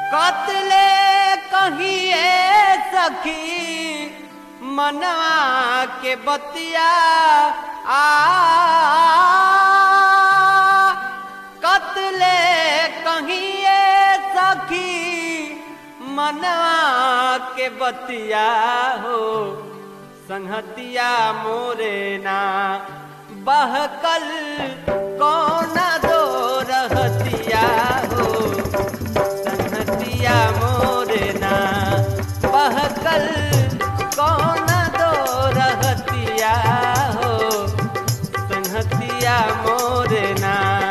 कतले कहिए सखी मनवा के बतिया कतले कहिए सखी मनवा के बतिया हो संहतिया मोरे ना बहकल कौन दो रहतिया हो संहतिया मोरे ना बहकल कौन दो रहतिया हो संहतिया मोरे ना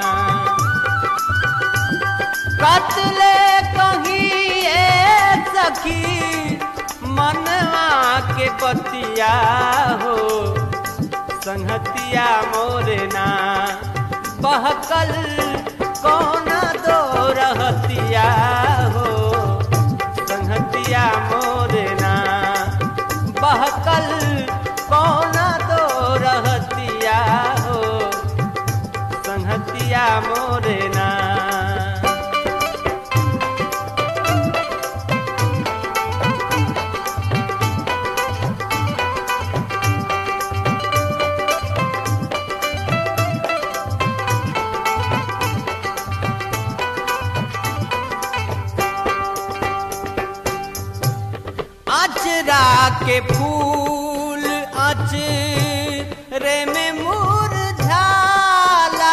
कतले कहिए सखी मनवा के बतिया हो संहतिया मोरे ना बहकल कौन दो रहतिया हो संहतिया मोरे ना बहकल कौन दो रहतिया हो संहतिया मोरे ना अचरा के फूल अचरे में मुरझाला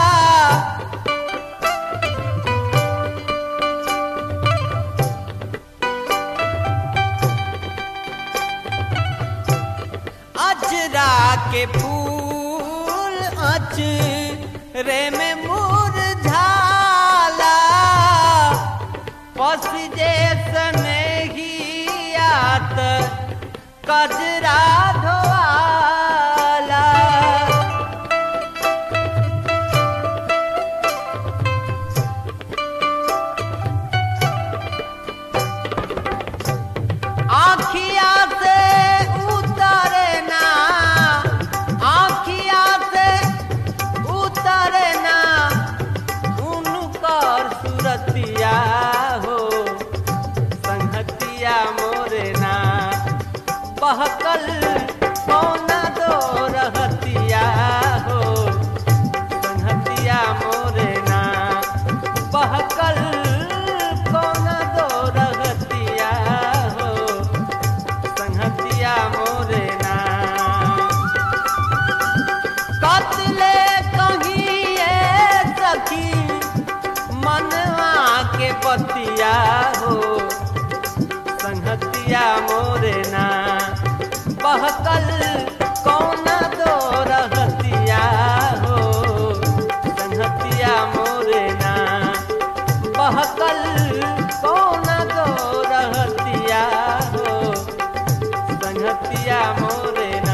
अचरा के फूल अचरे में मुरझाला पस जैसने कजरा धोवाला आँखिया से उतरे ना आँखिया से उतरे ना उनकर सुरतिया हो संहतिया मोरे ना बहकल कौन दो रहतिया हो संहतिया मोरे ना बहकल कौन दो रहतिया हो संहतिया मोरे ना कतले कहिए सखी मनवा के बतिया हो संहतिया मोरे ना बहकल कौन दो रहतिया हो संहतिया मोरे ना बहकल कौन दो रहतिया हो संहतिया मोरे ना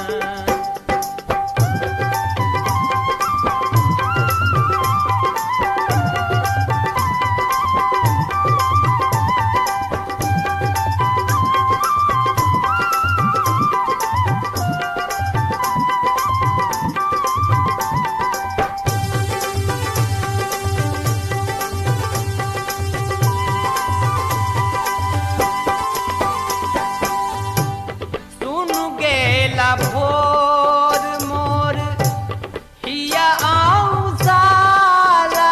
भोर मोर हिया आऊं साला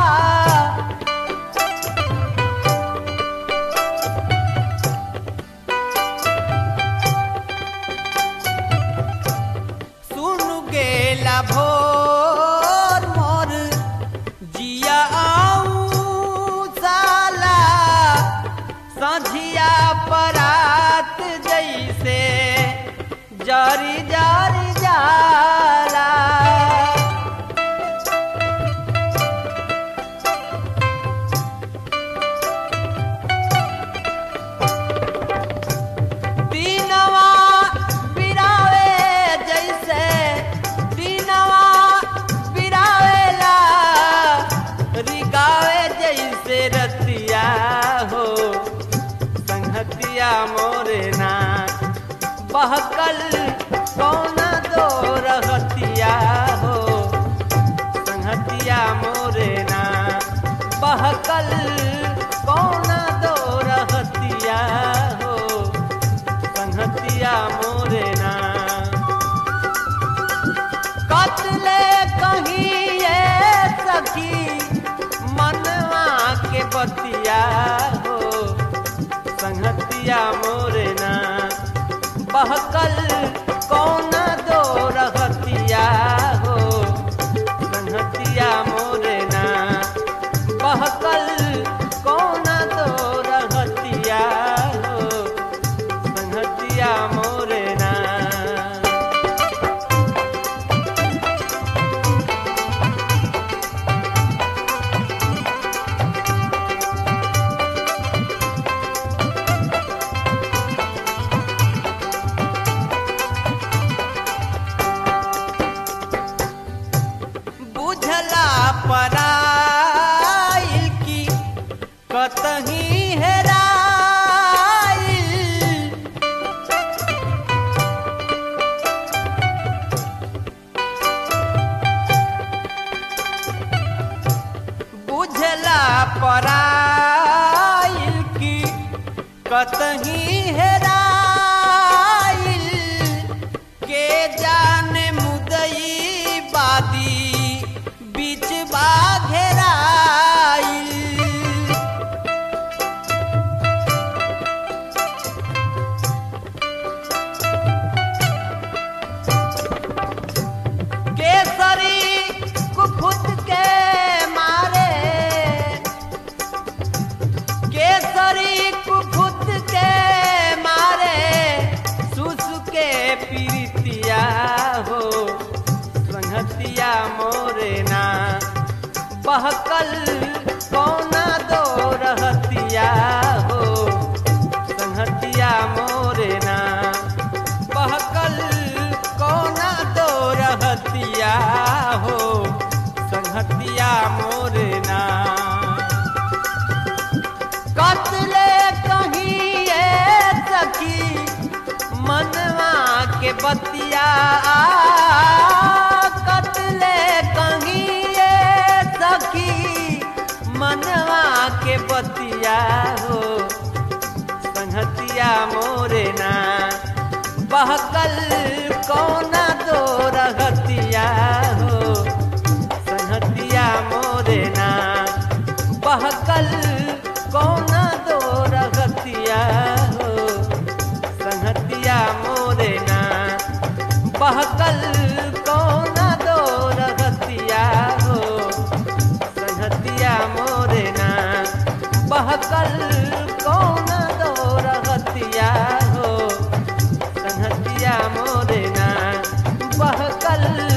सुन गेला भोर मोर जिया आऊं साला संझिया परात जैसे जारी जारी जाला दीनवा बिरावे जैसे दीनवा बिरावेला रिगावे जैसे रतिया हो संहतिया मोरे ना बहकल कौन दो रहतिया हो संहतिया मोरे ना बहकल कौन दो रहतिया हो संहतिया मोरे ना कतले कहीं ये सखी मनवा के बतिया हो संहतिया मोरे ना बहकल कौन दो रहतिया हो संहतिया मोरे ना बहकल कौन दो रहतिया हो संहतिया मोरे ना बुझला पराइल की कतही हेराइल बुझला पराइल की कतही हेराइल के जाने मुदई बादी बीच बाघेराइल केसरी कुफुत के मारे केसरी कुफुत के मारे सुसुके पीरितिया हो संहतिया मोरे ना बहकल कौन दो रहतिया हो संहतिया मोरे ना बहकल कौन दो रहतिया हो संहतिया मोरे ना कतले कहीं ये सखी मनवा के बतिया कतले कहीं ये सखी मनवा के बतिया हो संहतिया मोरे ना बहकल कौन दो रहतिया हो संहतिया मोरे ना बहकल कौन दो रहतिया हो संहतिया मोरे ना बहकल कौन दो रहतिया हो संहतिया मोरे ना बहकल कौन दो रहतिया हो संहतिया मोरे ना बहकल